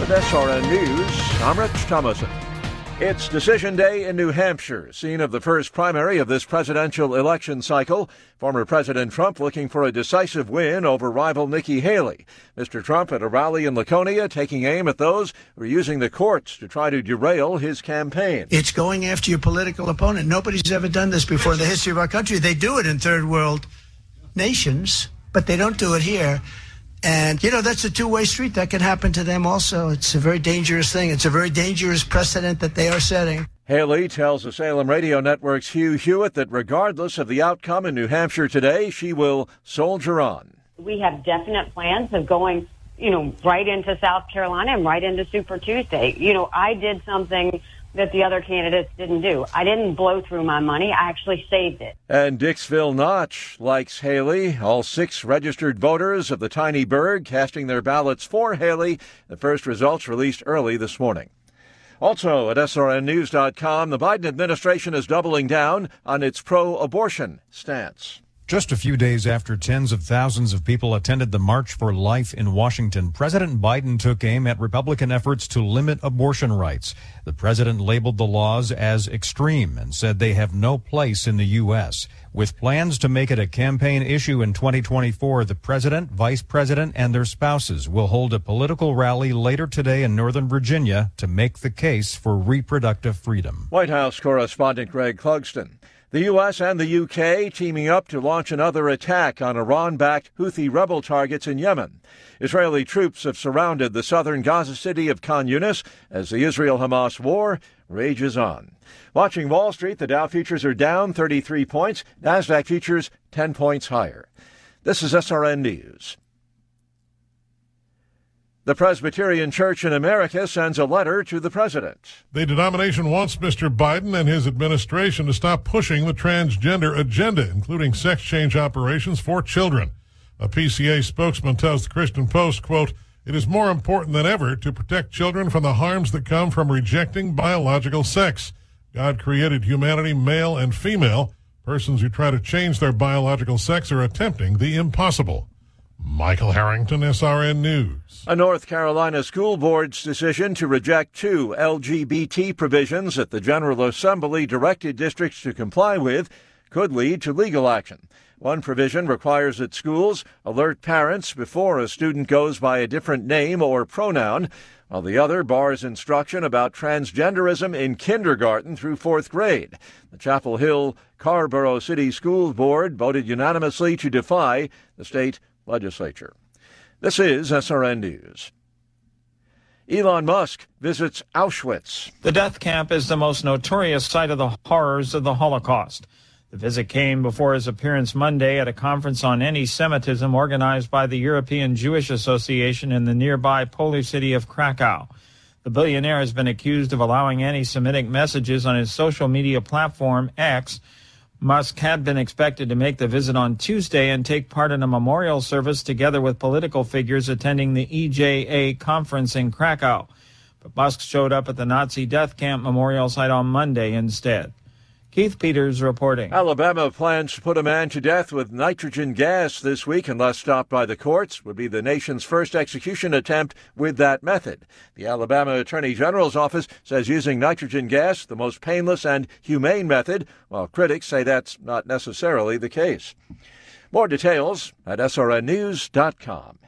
With SRN News, I'm Rich Thomason. It's Decision Day in New Hampshire, scene of the first primary of this presidential election cycle. Former President Trump looking for a decisive win over rival Nikki Haley. Mr. Trump at a rally in Laconia taking aim at those who are using the courts to try to derail his campaign. It's going after your political opponent. Nobody's ever done this before in the history of our country. They do it in third world nations, but they don't do it here. And, that's a two-way street. That can happen to them also. It's a very dangerous thing. It's a very dangerous precedent that they are setting. Haley tells the Salem Radio Network's Hugh Hewitt that regardless of the outcome in New Hampshire today, she will soldier on. We have definite plans of going, right into South Carolina and right into Super Tuesday. I did something that the other candidates didn't do. I didn't blow through my money. I actually saved it. And Dixville Notch likes Haley. All 6 registered voters of the tiny burg casting their ballots for Haley. The first results released early this morning. Also at SRNnews.com, the Biden administration is doubling down on its pro-abortion stance. Just a few days after tens of thousands of people attended the March for Life in Washington, President Biden took aim at Republican efforts to limit abortion rights. The president labeled the laws as extreme and said they have no place in the U.S. With plans to make it a campaign issue in 2024, the president, vice president, and their spouses will hold a political rally later today in Northern Virginia to make the case for reproductive freedom. White House correspondent Greg Clugston. The U.S. and the U.K. teaming up to launch another attack on Iran-backed Houthi rebel targets in Yemen. Israeli troops have surrounded the southern Gaza city of Khan Yunis as the Israel-Hamas war rages on. Watching Wall Street, the Dow futures are down 33 points. NASDAQ futures 10 points higher. This is SRN News. The Presbyterian Church in America sends a letter to the president. The denomination wants Mr. Biden and his administration to stop pushing the transgender agenda, including sex change operations for children. A PCA spokesman tells the Christian Post, quote, "It is more important than ever to protect children from the harms that come from rejecting biological sex. God created humanity male and female. Persons who try to change their biological sex are attempting the impossible." Michael Harrington, SRN News. A North Carolina school board's decision to reject 2 LGBT provisions that the General Assembly directed districts to comply with could lead to legal action. One provision requires that schools alert parents before a student goes by a different name or pronoun, while the other bars instruction about transgenderism in kindergarten through 4th grade. The Chapel Hill Carrboro City School Board voted unanimously to defy the state legislature. This is SRN News. Elon Musk visits Auschwitz. The death camp is the most notorious site of the horrors of the Holocaust. The visit came before his appearance Monday at a conference on anti-Semitism organized by the European Jewish Association in the nearby Polish city of Krakow. The billionaire has been accused of allowing anti-Semitic messages on his social media platform, X. Musk had been expected to make the visit on Tuesday and take part in a memorial service together with political figures attending the EJA conference in Krakow. But Musk showed up at the Nazi death camp memorial site on Monday instead. Keith Peters reporting. Alabama plans to put a man to death with nitrogen gas this week unless stopped by the courts. Would be the nation's first execution attempt with that method. The Alabama Attorney General's office says using nitrogen gas the most painless and humane method, while critics say that's not necessarily the case. More details at srnnews.com.